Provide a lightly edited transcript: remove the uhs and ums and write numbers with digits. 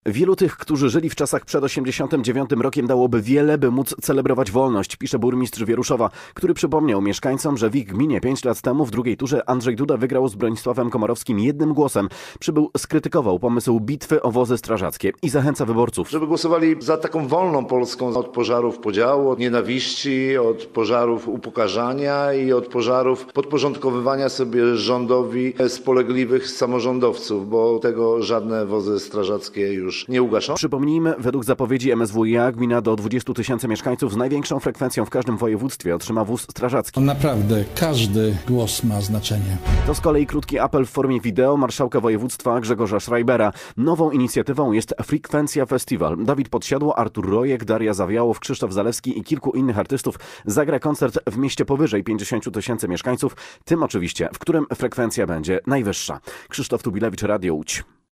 Wielu tych, którzy żyli w czasach przed 1989 rokiem, dałoby wiele, by móc celebrować wolność, pisze burmistrz Wieruszowa, który przypomniał mieszkańcom, że w ich gminie 5 lat temu w drugiej turze Andrzej Duda wygrał z Bronisławem Komorowskim jednym głosem. Przybył, skrytykował pomysł bitwy o wozy strażackie i zachęca wyborców, żeby głosowali za taką wolną Polską, od pożarów podziału, od nienawiści, od pożarów upokarzania i od pożarów podporządkowywania sobie rządowi spolegliwych samorządowców, bo tego żadne wozy strażackie już nie ugaszą. Przypomnijmy, według zapowiedzi MSWiA gmina do 20 000 mieszkańców z największą frekwencją w każdym województwie otrzyma wóz strażacki. Naprawdę każdy głos ma znaczenie. To z kolei krótki apel w formie wideo marszałka województwa Grzegorza Schreibera. Nową inicjatywą jest Frekwencja Festiwal. Dawid Podsiadło, Artur Rojek, Daria Zawiałow, Krzysztof Zalewski i kilku innych artystów zagra koncert w mieście powyżej 50 000 mieszkańców, tym oczywiście, w którym frekwencja będzie najwyższa. Krzysztof Tubilewicz, Radio Łódź.